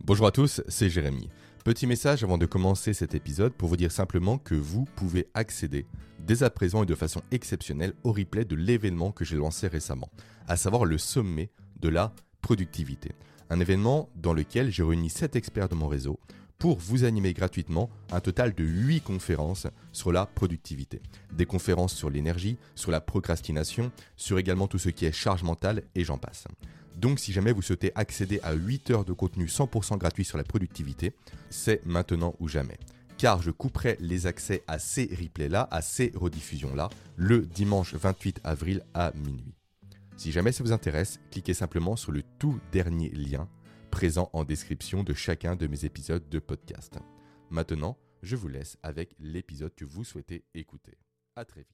Bonjour à tous, c'est Jérémy. Petit message avant de commencer cet épisode pour vous dire simplement que vous pouvez accéder dès à présent et de façon exceptionnelle au replay de l'événement que j'ai lancé récemment, à savoir le sommet de la productivité. Un événement dans lequel j'ai réuni 7 experts de mon réseau pour vous animer gratuitement un total de 8 conférences sur la productivité. Des conférences sur l'énergie, sur la procrastination, sur également tout ce qui est charge mentale et j'en passe. Donc si jamais vous souhaitez accéder à 8 heures de contenu 100% gratuit sur la productivité, c'est maintenant ou jamais. Car je couperai les accès à ces replays-là, à ces rediffusions-là, le dimanche 28 avril à minuit. Si jamais ça vous intéresse, cliquez simplement sur le tout dernier lien présent en description de chacun de mes épisodes de podcast. Maintenant, je vous laisse avec l'épisode que vous souhaitez écouter. À très vite.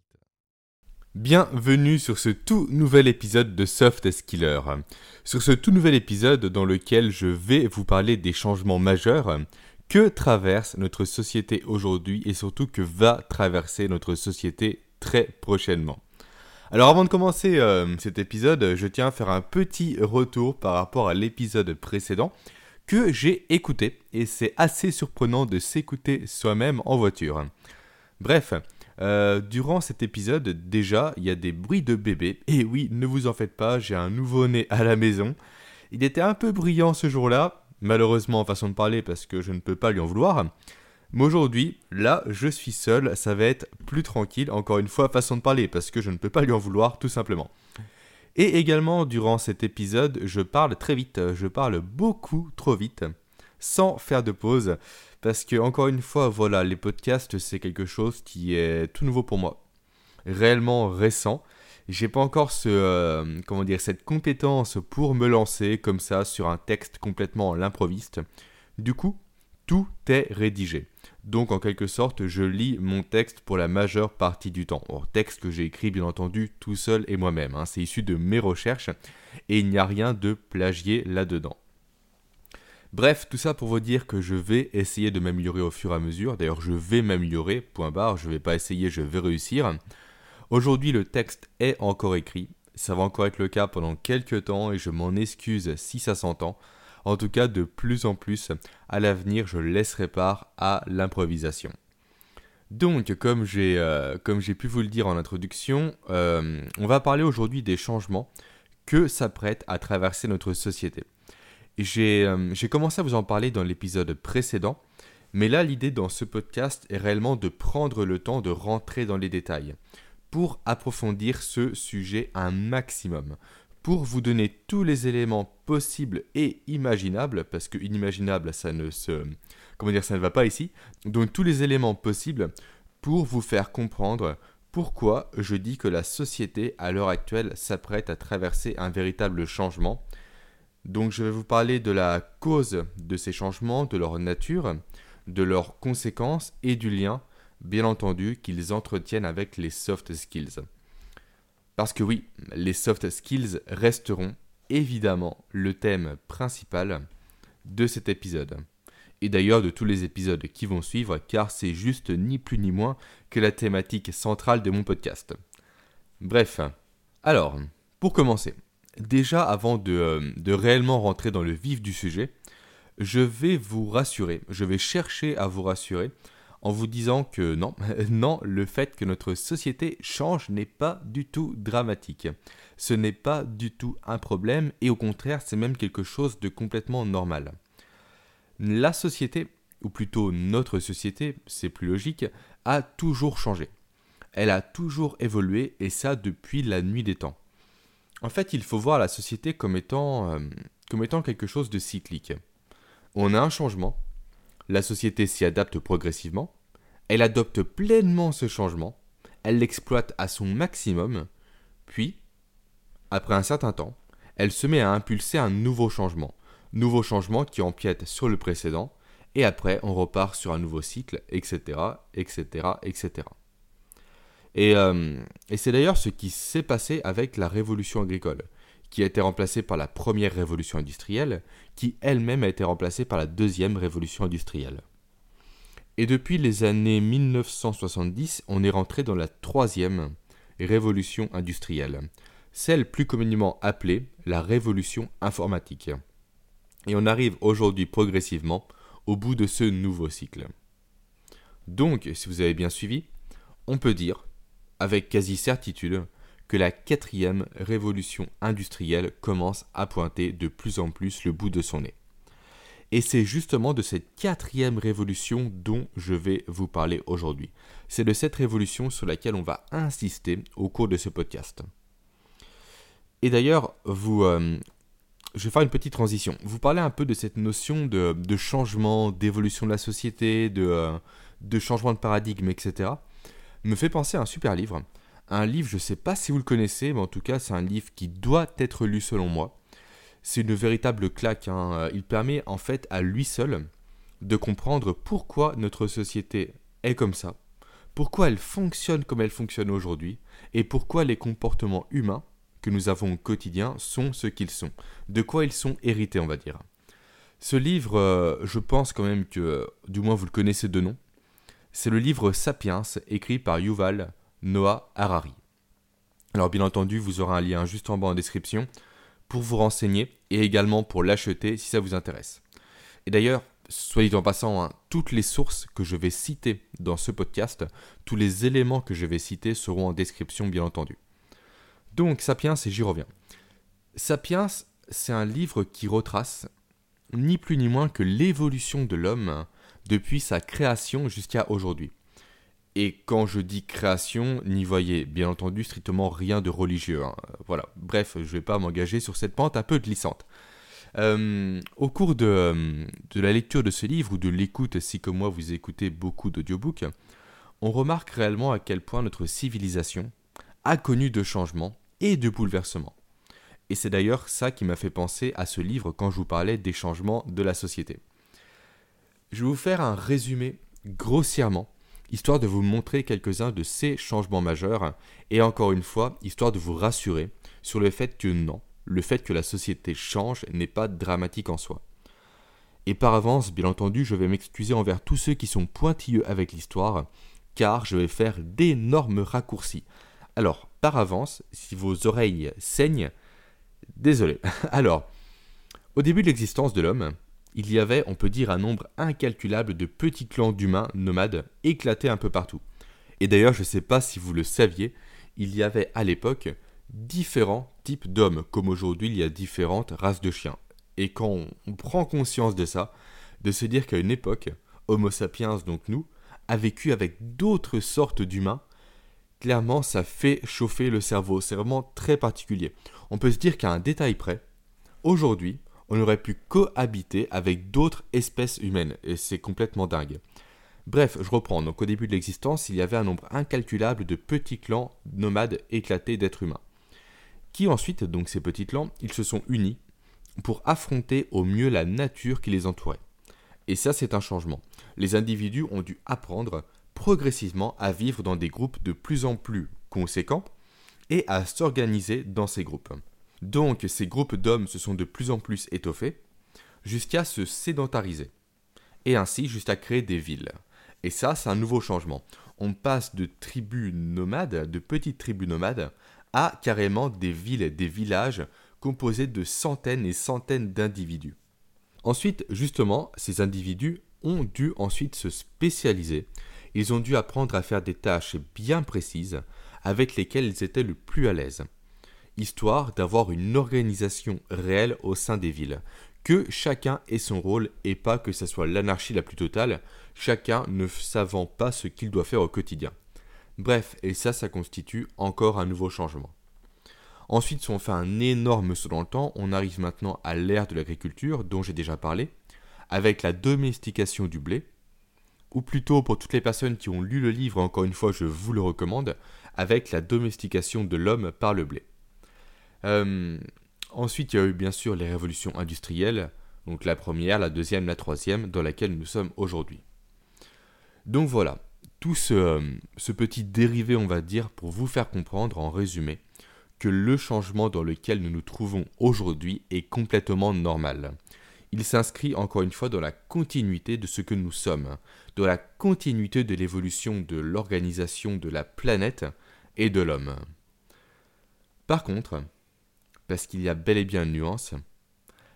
Bienvenue sur ce tout nouvel épisode de Soft Skiller. Sur ce tout nouvel épisode dans lequel je vais vous parler des changements majeurs que traverse notre société aujourd'hui et surtout que va traverser notre société très prochainement. Alors avant de commencer cet épisode, je tiens à faire un petit retour par rapport à l'épisode précédent que j'ai écouté et c'est assez surprenant de s'écouter soi-même en voiture. Bref, durant cet épisode, déjà, il y a des bruits de bébé. Et oui, ne vous en faites pas, j'ai un nouveau-né à la maison. Il était un peu bruyant ce jour-là, malheureusement en façon de parler parce que je ne peux pas lui en vouloir. Mais aujourd'hui, là, je suis seul, ça va être plus tranquille, encore une fois, façon de parler, parce que je ne peux pas lui en vouloir, tout simplement. Et également, durant cet épisode, je parle très vite, je parle beaucoup trop vite, sans faire de pause, parce que, encore une fois, voilà, les podcasts, c'est quelque chose qui est tout nouveau pour moi, réellement récent. J'ai pas encore cette compétence pour me lancer comme ça sur un texte complètement à l'improviste. Du coup, tout est rédigé. Donc en quelque sorte, je lis mon texte pour la majeure partie du temps. Texte que j'ai écrit bien entendu tout seul et moi-même. C'est issu de mes recherches et il n'y a rien de plagié là-dedans. Bref, tout ça pour vous dire que je vais essayer de m'améliorer au fur et à mesure. D'ailleurs, je vais m'améliorer, point barre. Je ne vais pas essayer, je vais réussir. Aujourd'hui, le texte est encore écrit. Ça va encore être le cas pendant quelques temps et je m'en excuse si ça s'entend. En tout cas, de plus en plus, à l'avenir, je laisserai part à l'improvisation. Donc, comme j'ai pu vous le dire en introduction, on va parler aujourd'hui des changements que s'apprête à traverser notre société. J'ai commencé à vous en parler dans l'épisode précédent, mais là, l'idée dans ce podcast est réellement de prendre le temps de rentrer dans les détails pour approfondir ce sujet un maximum, pour vous donner tous les éléments possibles et imaginables, parce que inimaginable, ça ne va pas ici, donc tous les éléments possibles pour vous faire comprendre pourquoi je dis que la société à l'heure actuelle s'apprête à traverser un véritable changement. Donc je vais vous parler de la cause de ces changements, de leur nature, de leurs conséquences et du lien, bien entendu, qu'ils entretiennent avec les soft skills. Parce que oui, les soft skills resteront évidemment le thème principal de cet épisode. Et d'ailleurs de tous les épisodes qui vont suivre, car c'est juste ni plus ni moins que la thématique centrale de mon podcast. Bref, alors, pour commencer, déjà avant de réellement rentrer dans le vif du sujet, je vais chercher à vous rassurer en vous disant que non, le fait que notre société change n'est pas du tout dramatique. Ce n'est pas du tout un problème et au contraire, c'est même quelque chose de complètement normal. La société, ou plutôt notre société, c'est plus logique, a toujours changé. Elle a toujours évolué et ça depuis la nuit des temps. En fait, il faut voir la société comme étant quelque chose de cyclique. On a un changement. La société s'y adapte progressivement, elle adopte pleinement ce changement, elle l'exploite à son maximum, puis, après un certain temps, elle se met à impulser un nouveau changement qui empiète sur le précédent, et après on repart sur un nouveau cycle, etc., etc., etc. Et c'est d'ailleurs ce qui s'est passé avec la révolution agricole, qui a été remplacée par la première révolution industrielle, qui elle-même a été remplacée par la deuxième révolution industrielle. Et depuis les années 1970, on est rentré dans la troisième révolution industrielle, celle plus communément appelée la révolution informatique. Et on arrive aujourd'hui progressivement au bout de ce nouveau cycle. Donc, si vous avez bien suivi, on peut dire, avec quasi certitude, que la 4e révolution industrielle commence à pointer de plus en plus le bout de son nez. Et c'est justement de cette 4e révolution dont je vais vous parler aujourd'hui. C'est de cette révolution sur laquelle on va insister au cours de ce podcast. Et d'ailleurs, je vais faire une petite transition. Vous parlez un peu de cette notion de changement, d'évolution de la société, de changement de paradigme, etc. Me fait penser à un super livre. Un livre, je ne sais pas si vous le connaissez, mais en tout cas, c'est un livre qui doit être lu selon moi. C'est une véritable claque. Il permet en fait à lui seul de comprendre pourquoi notre société est comme ça, pourquoi elle fonctionne comme elle fonctionne aujourd'hui, et pourquoi les comportements humains que nous avons au quotidien sont ce qu'ils sont, de quoi ils sont hérités, on va dire. Ce livre, je pense quand même que, du moins vous le connaissez de nom, c'est le livre Sapiens, écrit par Yuval Noah Harari. Alors bien entendu, vous aurez un lien juste en bas en description pour vous renseigner et également pour l'acheter si ça vous intéresse. Et d'ailleurs, soit dit en passant, toutes les sources que je vais citer dans ce podcast, tous les éléments que je vais citer seront en description bien entendu. Donc Sapiens, et j'y reviens. Sapiens, c'est un livre qui retrace ni plus ni moins que l'évolution de l'homme depuis sa création jusqu'à aujourd'hui. Et quand je dis création, n'y voyez bien entendu strictement rien de religieux. Voilà, bref, je ne vais pas m'engager sur cette pente un peu glissante. Au cours de la lecture de ce livre, ou de l'écoute, si comme moi vous écoutez beaucoup d'audiobooks, on remarque réellement à quel point notre civilisation a connu de changements et de bouleversements. Et c'est d'ailleurs ça qui m'a fait penser à ce livre quand je vous parlais des changements de la société. Je vais vous faire un résumé grossièrement, histoire de vous montrer quelques-uns de ces changements majeurs, et encore une fois, histoire de vous rassurer sur le fait que non, le fait que la société change n'est pas dramatique en soi. Et par avance, bien entendu, je vais m'excuser envers tous ceux qui sont pointilleux avec l'histoire, car je vais faire d'énormes raccourcis. Alors, par avance, si vos oreilles saignent, désolé. Alors, au début de l'existence de l'homme, il y avait, on peut dire, un nombre incalculable de petits clans d'humains nomades éclatés un peu partout. Et d'ailleurs, je ne sais pas si vous le saviez, il y avait à l'époque différents types d'hommes, comme aujourd'hui il y a différentes races de chiens. Et quand on prend conscience de ça, de se dire qu'à une époque, Homo sapiens, donc nous, a vécu avec d'autres sortes d'humains, clairement ça fait chauffer le cerveau, c'est vraiment très particulier. On peut se dire qu'à un détail près, aujourd'hui, on aurait pu cohabiter avec d'autres espèces humaines, et c'est complètement dingue. Bref, je reprends, donc au début de l'existence, il y avait un nombre incalculable de petits clans nomades éclatés d'êtres humains. Qui ensuite, donc ces petits clans, ils se sont unis pour affronter au mieux la nature qui les entourait. Et ça, c'est un changement. Les individus ont dû apprendre progressivement à vivre dans des groupes de plus en plus conséquents et à s'organiser dans ces groupes. Donc, ces groupes d'hommes se sont de plus en plus étoffés jusqu'à se sédentariser et ainsi jusqu'à créer des villes. Et ça, c'est un nouveau changement. On passe de tribus nomades, de petites tribus nomades, à carrément des villes et des villages composés de centaines et centaines d'individus. Ensuite, justement, ces individus ont dû ensuite se spécialiser. Ils ont dû apprendre à faire des tâches bien précises avec lesquelles ils étaient le plus à l'aise, histoire d'avoir une organisation réelle au sein des villes, que chacun ait son rôle et pas que ce soit l'anarchie la plus totale, chacun ne savant pas ce qu'il doit faire au quotidien. Bref, et ça constitue encore un nouveau changement. Ensuite, si on fait un énorme saut dans le temps, on arrive maintenant à l'ère de l'agriculture, dont j'ai déjà parlé, avec la domestication du blé, ou plutôt pour toutes les personnes qui ont lu le livre, encore une fois je vous le recommande, avec la domestication de l'homme par le blé. Ensuite, il y a eu bien sûr les révolutions industrielles, donc la première, la deuxième, la troisième, dans laquelle nous sommes aujourd'hui. Donc voilà, tout ce petit dérivé, on va dire, pour vous faire comprendre en résumé que le changement dans lequel nous nous trouvons aujourd'hui est complètement normal. Il s'inscrit encore une fois dans la continuité de ce que nous sommes, dans la continuité de l'évolution de l'organisation de la planète et de l'homme. Par contre, parce qu'il y a bel et bien une nuance,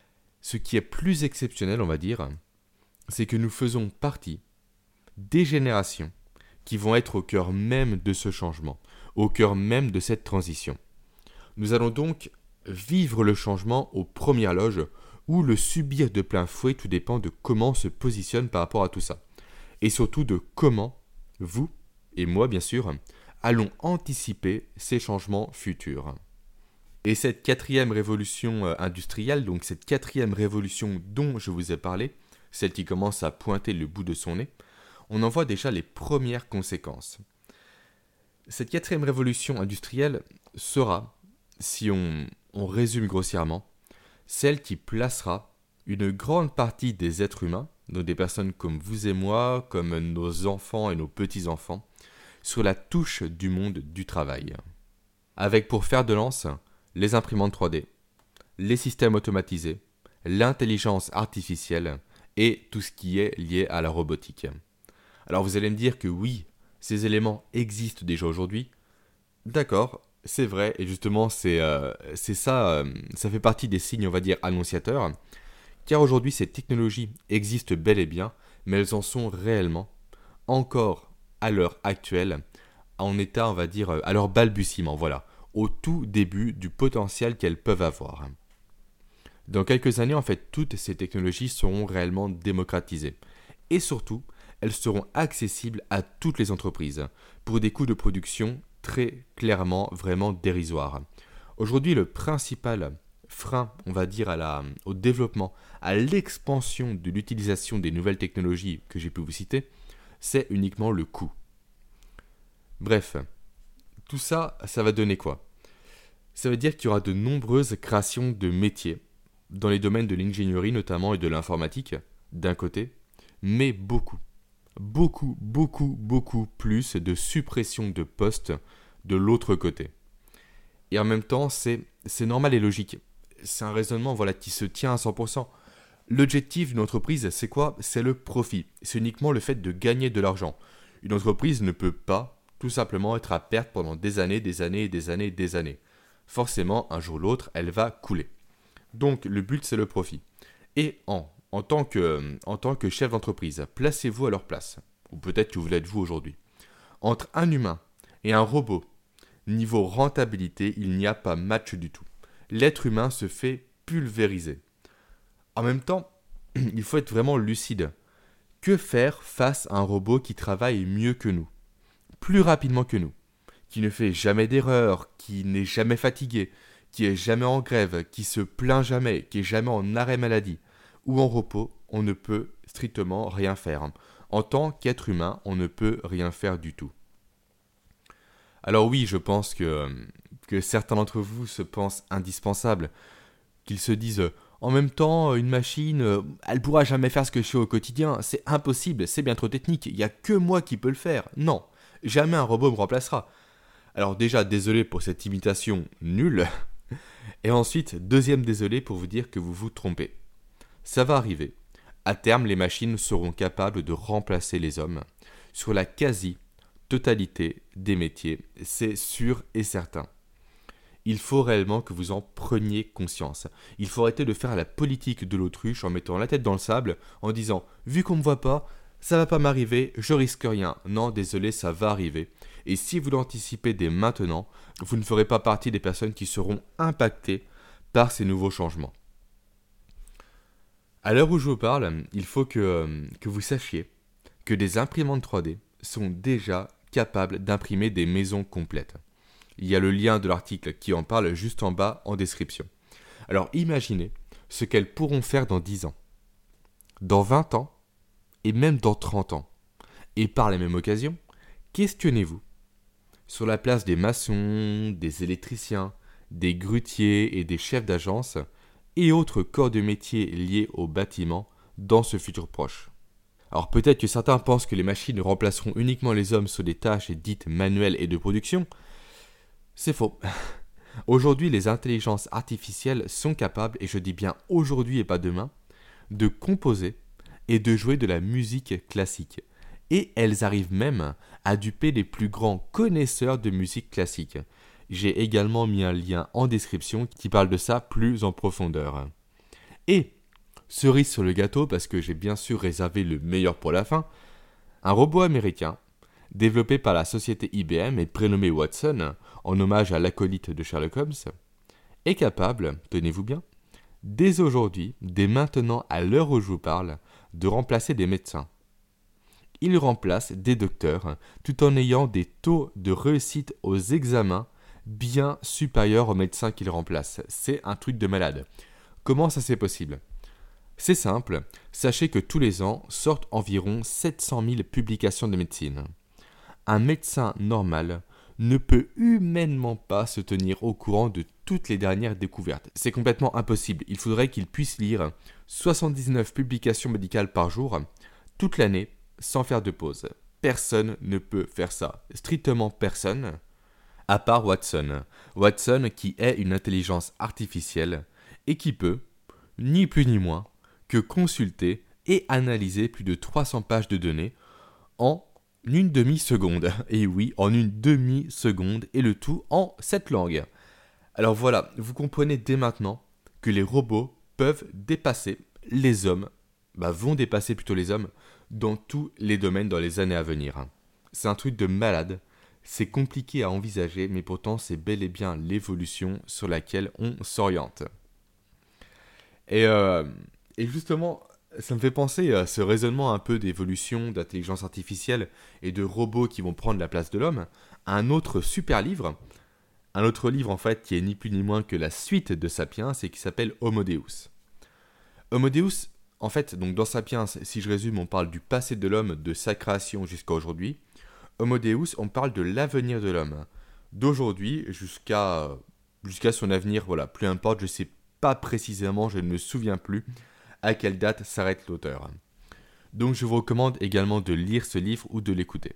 ce qui est plus exceptionnel, on va dire, c'est que nous faisons partie des générations qui vont être au cœur même de ce changement, au cœur même de cette transition. Nous allons donc vivre le changement aux premières loges ou le subir de plein fouet, tout dépend de comment on se positionne par rapport à tout ça. Et surtout de comment vous, et moi bien sûr, allons anticiper ces changements futurs. Et cette quatrième révolution industrielle, donc cette quatrième révolution dont je vous ai parlé, celle qui commence à pointer le bout de son nez, on en voit déjà les premières conséquences. Cette quatrième révolution industrielle sera, si on résume grossièrement, celle qui placera une grande partie des êtres humains, donc des personnes comme vous et moi, comme nos enfants et nos petits-enfants, sur la touche du monde du travail. Avec pour fer de lance les imprimantes 3D, les systèmes automatisés, l'intelligence artificielle et tout ce qui est lié à la robotique. Alors vous allez me dire que oui, ces éléments existent déjà aujourd'hui. D'accord, c'est vrai, et justement c'est ça, ça fait partie des signes, on va dire, annonciateurs, car aujourd'hui ces technologies existent bel et bien, mais elles en sont réellement, encore à l'heure actuelle, en état, on va dire, à leur balbutiement, voilà, au tout début du potentiel qu'elles peuvent avoir. Dans quelques années, en fait, toutes ces technologies seront réellement démocratisées. Et surtout, elles seront accessibles à toutes les entreprises, pour des coûts de production très clairement vraiment dérisoires. Aujourd'hui, le principal frein, on va dire, au développement, à l'expansion de l'utilisation des nouvelles technologies que j'ai pu vous citer, c'est uniquement le coût. Bref, tout ça, ça va donner quoi ? Ça veut dire qu'il y aura de nombreuses créations de métiers, dans les domaines de l'ingénierie notamment et de l'informatique, d'un côté, mais beaucoup plus de suppression de postes de l'autre côté. Et en même temps, c'est normal et logique. C'est un raisonnement qui se tient à 100%. L'objectif d'une entreprise, c'est quoi ? C'est le profit. C'est uniquement le fait de gagner de l'argent. Une entreprise ne peut pas tout simplement être à perte pendant des années. Forcément, un jour ou l'autre, elle va couler. Donc, le but, c'est le profit. Et en tant que chef d'entreprise, placez-vous à leur place. Ou peut-être que vous l'êtes vous aujourd'hui. Entre un humain et un robot, niveau rentabilité, il n'y a pas match du tout. L'être humain se fait pulvériser. En même temps, il faut être vraiment lucide. Que faire face à un robot qui travaille mieux que nous, plus rapidement que nous, qui ne fait jamais d'erreur, qui n'est jamais fatigué, qui est jamais en grève, qui se plaint jamais, qui est jamais en arrêt maladie ou en repos, on ne peut strictement rien faire. En tant qu'être humain, on ne peut rien faire du tout. Alors oui, je pense que certains d'entre vous se pensent indispensables, qu'ils se disent en même temps, une machine, elle pourra jamais faire ce que je fais au quotidien, c'est impossible, c'est bien trop technique, il n'y a que moi qui peux le faire. Non, jamais un robot me remplacera. Alors déjà, désolé pour cette imitation nulle. Et ensuite, deuxième désolé pour vous dire que vous vous trompez. Ça va arriver. À terme, les machines seront capables de remplacer les hommes sur la quasi-totalité des métiers, c'est sûr et certain. Il faut réellement que vous en preniez conscience. Il faut arrêter de faire la politique de l'autruche en mettant la tête dans le sable, en disant « vu qu'on ne me voit pas, ça va pas m'arriver, je risque rien. » Non, désolé, ça va arriver. Et si vous l'anticipez dès maintenant, vous ne ferez pas partie des personnes qui seront impactées par ces nouveaux changements. À l'heure où je vous parle, il faut que vous sachiez que des imprimantes 3D sont déjà capables d'imprimer des maisons complètes. Il y a le lien de l'article qui en parle juste en bas en description. Alors imaginez ce qu'elles pourront faire dans 10 ans, dans 20 ans et même dans 30 ans. Et par la même occasion, questionnez-vous sur la place des maçons, des électriciens, des grutiers et des chefs d'agence et autres corps de métier liés au bâtiment dans ce futur proche. Alors peut-être que certains pensent que les machines remplaceront uniquement les hommes sur des tâches dites manuelles et de production. C'est faux. Aujourd'hui, les intelligences artificielles sont capables, et je dis bien aujourd'hui et pas demain, de composer et de jouer de la musique classique. Et elles arrivent même à duper les plus grands connaisseurs de musique classique. J'ai également mis un lien en description qui parle de ça plus en profondeur. Et cerise sur le gâteau, parce que j'ai bien sûr réservé le meilleur pour la fin, un robot américain, développé par la société IBM et prénommé Watson, en hommage à l'acolyte de Sherlock Holmes, est capable, tenez-vous bien, dès aujourd'hui, dès maintenant, à l'heure où je vous parle, de remplacer des médecins. Il remplace des docteurs, tout en ayant des taux de réussite aux examens bien supérieurs aux médecins qu'il remplace. C'est un truc de malade. Comment ça c'est possible ? C'est simple, sachez que tous les ans sortent environ 700 000 publications de médecine. Un médecin normal ne peut humainement pas se tenir au courant de toutes les dernières découvertes. C'est complètement impossible. Il faudrait qu'il puisse lire 79 publications médicales par jour, toute l'année, sans faire de pause. Personne ne peut faire ça. Strictement personne, à part Watson. Watson qui est une intelligence artificielle et qui peut, ni plus ni moins, que consulter et analyser plus de 300 pages de données en une demi-seconde. Et oui, en une demi-seconde, et le tout en 7 langues. Alors voilà, vous comprenez dès maintenant que les robots peuvent dépasser les hommes, vont dépasser plutôt les hommes, dans tous les domaines dans les années à venir. C'est un truc de malade, c'est compliqué à envisager, mais pourtant c'est bel et bien l'évolution sur laquelle on s'oriente. Et justement, ça me fait penser à ce raisonnement un peu d'évolution, d'intelligence artificielle et de robots qui vont prendre la place de l'homme, à un autre super livre, en fait qui est ni plus ni moins que la suite de Sapiens et qui s'appelle Homo Deus. Homo Deus, en fait, donc dans Sapiens, si je résume, on parle du passé de l'homme, de sa création jusqu'à aujourd'hui. Homo Deus, on parle de l'avenir de l'homme, d'aujourd'hui jusqu'à son avenir, voilà, peu importe, je ne sais pas précisément, je ne me souviens plus à quelle date s'arrête l'auteur. Donc je vous recommande également de lire ce livre ou de l'écouter.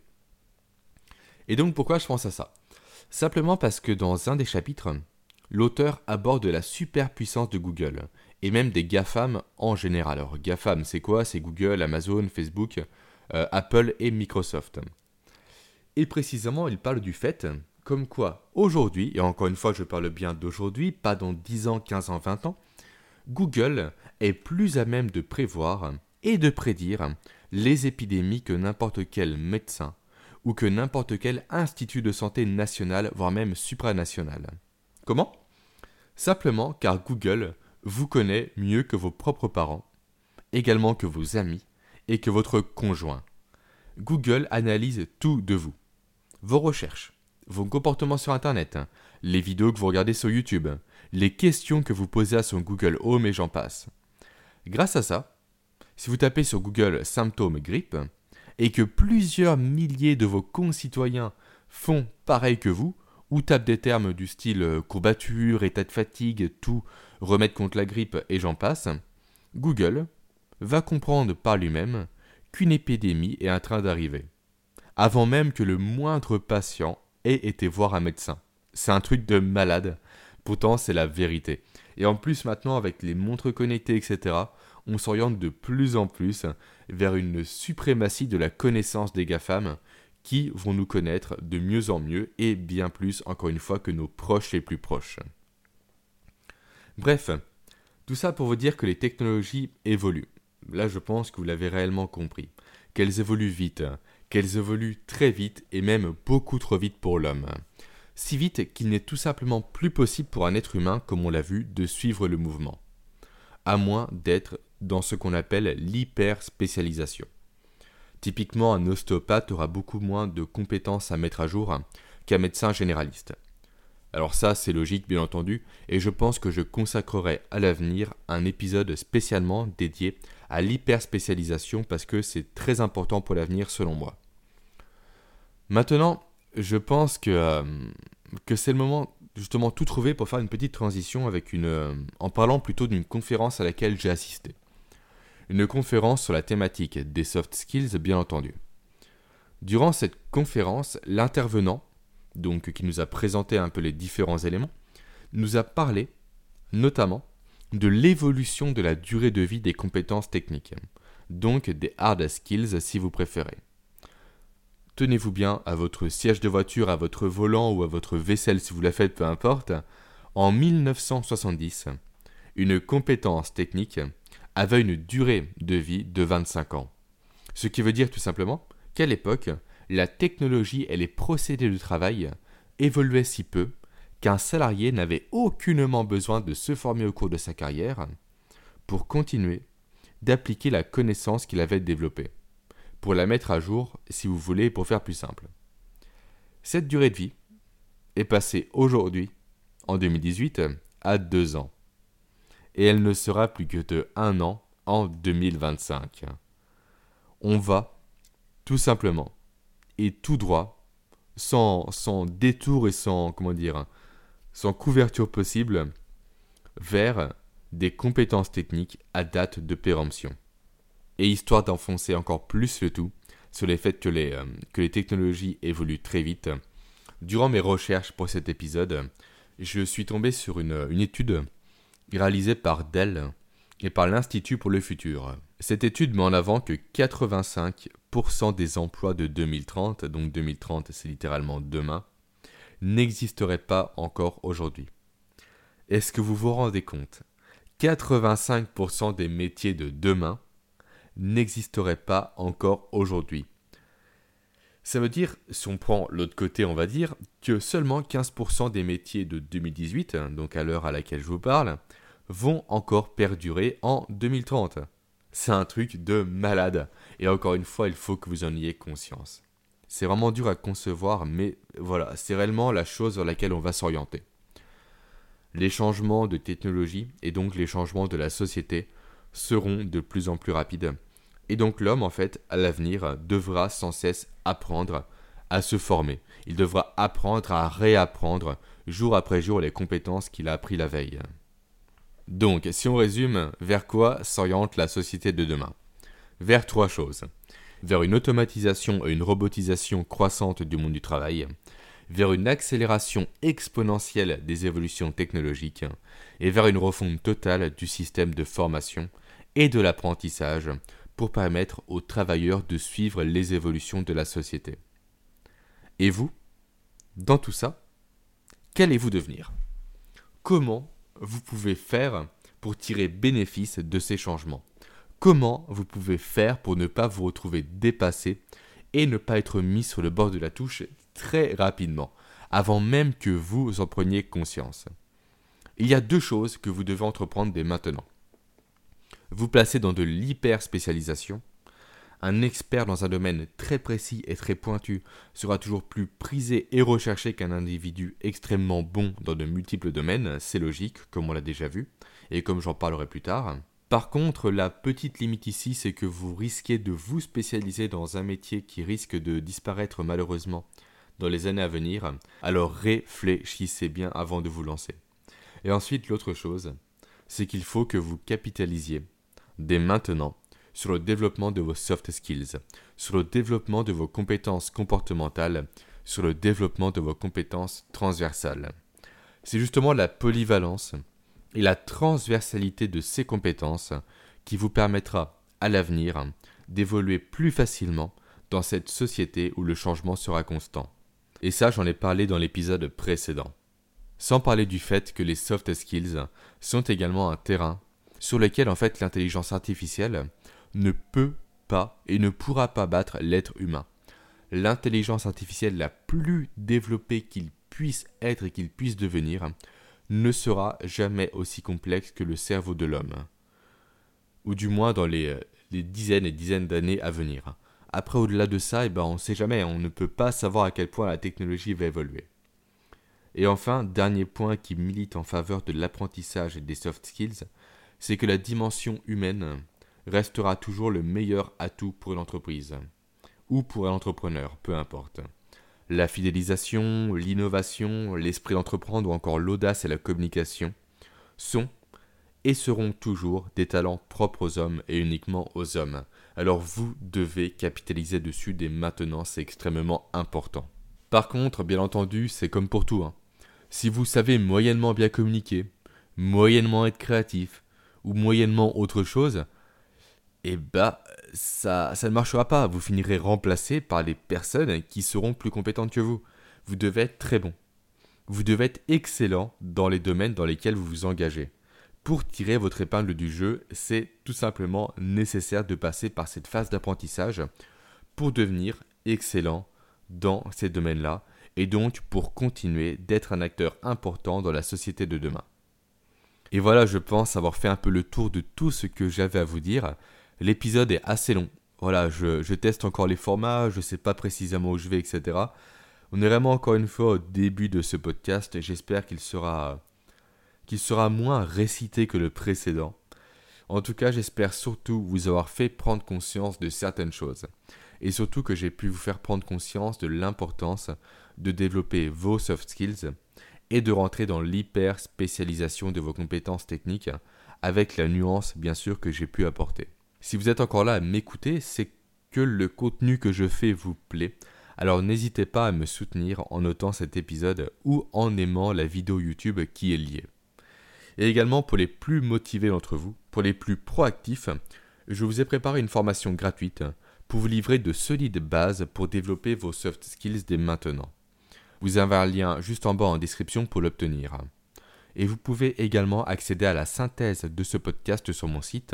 Et donc pourquoi je pense à ça ? Simplement parce que dans un des chapitres, l'auteur aborde la superpuissance de Google, et même des GAFAM en général. Alors GAFAM c'est quoi ? C'est Google, Amazon, Facebook, Apple et Microsoft. Et précisément, il parle du fait, comme quoi aujourd'hui, et encore une fois je parle bien d'aujourd'hui, pas dans 10 ans, 15 ans, 20 ans, Google est plus à même de prévoir et de prédire les épidémies que n'importe quel médecin ou que n'importe quel institut de santé national, voire même supranational. Comment ? Simplement car Google vous connaît mieux que vos propres parents, également que vos amis et que votre conjoint. Google analyse tout de vous. Vos recherches, vos comportements sur Internet, les vidéos que vous regardez sur YouTube, les questions que vous posez à son Google Home et j'en passe. Grâce à ça, si vous tapez sur Google symptômes grippe et que plusieurs milliers de vos concitoyens font pareil que vous, ou tapent des termes du style courbature, état de fatigue, tout, remède contre la grippe et j'en passe, Google va comprendre par lui-même qu'une épidémie est en train d'arriver, avant même que le moindre patient ait été voir un médecin. C'est un truc de malade, pourtant c'est la vérité. Et en plus maintenant avec les montres connectées, etc., on s'oriente de plus en plus vers une suprématie de la connaissance des GAFAM qui vont nous connaître de mieux en mieux et bien plus, encore une fois, que nos proches les plus proches. Bref, tout ça pour vous dire que les technologies évoluent. Là, je pense que vous l'avez réellement compris. Qu'elles évoluent vite, qu'elles évoluent très vite et même beaucoup trop vite pour l'homme. Si vite qu'il n'est tout simplement plus possible pour un être humain, comme on l'a vu, de suivre le mouvement. À moins d'être dans ce qu'on appelle l'hyperspécialisation. Typiquement, un ostéopathe aura beaucoup moins de compétences à mettre à jour qu'un médecin généraliste. Alors ça, c'est logique, bien entendu, et je pense que je consacrerai à l'avenir un épisode spécialement dédié à l'hyperspécialisation parce que c'est très important pour l'avenir selon moi. Maintenant, je pense que c'est le moment justement tout trouver pour faire une petite transition avec en parlant plutôt d'une conférence à laquelle j'ai assisté. Une conférence sur la thématique des soft skills, bien entendu. Durant cette conférence, l'intervenant, donc qui nous a présenté un peu les différents éléments, nous a parlé notamment de l'évolution de la durée de vie des compétences techniques, donc des hard skills si vous préférez. Tenez-vous bien à votre siège de voiture, à votre volant ou à votre vaisselle si vous la faites, peu importe. En 1970, une compétence technique avait une durée de vie de 25 ans. Ce qui veut dire tout simplement qu'à l'époque, la technologie et les procédés de travail évoluaient si peu qu'un salarié n'avait aucunement besoin de se former au cours de sa carrière pour continuer d'appliquer la connaissance qu'il avait développée, pour la mettre à jour, si vous voulez, pour faire plus simple. Cette durée de vie est passée aujourd'hui, en 2018, à 2 ans. Et elle ne sera plus que de 1 an en 2025. On va, tout simplement, et tout droit, sans détour et sans couverture possible, vers des compétences techniques à date de péremption. Et histoire d'enfoncer encore plus le tout sur les faits que les technologies évoluent très vite, durant mes recherches pour cet épisode, je suis tombé sur une étude réalisée par Dell et par l'Institut pour le futur. Cette étude met en avant que 85% des emplois de 2030, donc 2030 c'est littéralement demain, n'existeraient pas encore aujourd'hui. Est-ce que vous vous rendez compte ? 85% des métiers de demain n'existeraient pas encore aujourd'hui. Ça veut dire, si on prend l'autre côté, on va dire, que seulement 15% des métiers de 2018, donc à l'heure à laquelle je vous parle, vont encore perdurer en 2030. C'est un truc de malade. Et encore une fois, il faut que vous en ayez conscience. C'est vraiment dur à concevoir, mais voilà, c'est réellement la chose vers laquelle on va s'orienter. Les changements de technologie et donc les changements de la société seront de plus en plus rapides. Et donc l'homme, en fait, à l'avenir, devra sans cesse apprendre à se former. Il devra apprendre à réapprendre jour après jour les compétences qu'il a appris la veille. Donc, si on résume, vers quoi s'oriente la société de demain ? Vers 3 choses. Vers une automatisation et une robotisation croissante du monde du travail, vers une accélération exponentielle des évolutions technologiques et vers une refonte totale du système de formation et de l'apprentissage pour permettre aux travailleurs de suivre les évolutions de la société. Et vous, dans tout ça, qu'allez-vous devenir ? Comment vous pouvez faire pour tirer bénéfice de ces changements ? Comment vous pouvez faire pour ne pas vous retrouver dépassé et ne pas être mis sur le bord de la touche très rapidement, avant même que vous en preniez conscience ? Il y a 2 choses que vous devez entreprendre dès maintenant. Vous placez dans de l'hyper-spécialisation. Un expert dans un domaine très précis et très pointu sera toujours plus prisé et recherché qu'un individu extrêmement bon dans de multiples domaines, c'est logique, comme on l'a déjà vu, et comme j'en parlerai plus tard. Par contre, la petite limite ici, c'est que vous risquez de vous spécialiser dans un métier qui risque de disparaître malheureusement dans les années à venir, alors réfléchissez bien avant de vous lancer. Et ensuite, l'autre chose, c'est qu'il faut que vous capitalisiez dès maintenant sur le développement de vos soft skills, sur le développement de vos compétences comportementales, sur le développement de vos compétences transversales. C'est justement la polyvalence et la transversalité de ces compétences qui vous permettra à l'avenir d'évoluer plus facilement dans cette société où le changement sera constant. Et ça, j'en ai parlé dans l'épisode précédent. Sans parler du fait que les soft skills sont également un terrain sur lequel en fait l'intelligence artificielle ne peut pas et ne pourra pas battre l'être humain. L'intelligence artificielle la plus développée qu'il puisse être et qu'il puisse devenir ne sera jamais aussi complexe que le cerveau de l'homme. Ou du moins dans les dizaines et dizaines d'années à venir. Après, au-delà de ça, on ne sait jamais, on ne peut pas savoir à quel point la technologie va évoluer. Et enfin, dernier point qui milite en faveur de l'apprentissage et des soft skills, c'est que la dimension humaine restera toujours le meilleur atout pour une entreprise, ou pour un entrepreneur, peu importe. La fidélisation, l'innovation, l'esprit d'entreprendre ou encore l'audace et la communication sont et seront toujours des talents propres aux hommes et uniquement aux hommes. Alors vous devez capitaliser dessus dès maintenant, c'est extrêmement important. Par contre, bien entendu, c'est comme pour tout. Si vous savez moyennement bien communiquer, moyennement être créatif, ou moyennement autre chose, ça ne marchera pas. Vous finirez remplacé par les personnes qui seront plus compétentes que vous. Vous devez être très bon. Vous devez être excellent dans les domaines dans lesquels vous vous engagez. pour tirer votre épingle du jeu, c'est tout simplement nécessaire de passer par cette phase d'apprentissage pour devenir excellent dans ces domaines-là et donc pour continuer d'être un acteur important dans la société de demain. Et voilà, je pense avoir fait un peu le tour de tout ce que j'avais à vous dire. L'épisode est assez long. Voilà, je teste encore les formats, je ne sais pas précisément où je vais, etc. On est vraiment encore une fois au début de ce podcast et j'espère qu'il sera moins récité que le précédent. En tout cas, j'espère surtout vous avoir fait prendre conscience de certaines choses. Et surtout que j'ai pu vous faire prendre conscience de l'importance de développer vos soft skills et de rentrer dans l'hyper spécialisation de vos compétences techniques avec la nuance bien sûr que j'ai pu apporter. Si vous êtes encore là à m'écouter, c'est que le contenu que je fais vous plaît. Alors n'hésitez pas à me soutenir en notant cet épisode ou en aimant la vidéo YouTube qui est liée. Et également pour les plus motivés d'entre vous, pour les plus proactifs, je vous ai préparé une formation gratuite pour vous livrer de solides bases pour développer vos soft skills dès maintenant. Vous avez un lien juste en bas en description pour l'obtenir. Et vous pouvez également accéder à la synthèse de ce podcast sur mon site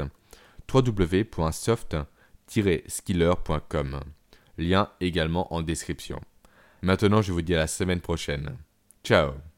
www.soft-skiller.com. Lien également en description. Maintenant, je vous dis à la semaine prochaine. Ciao!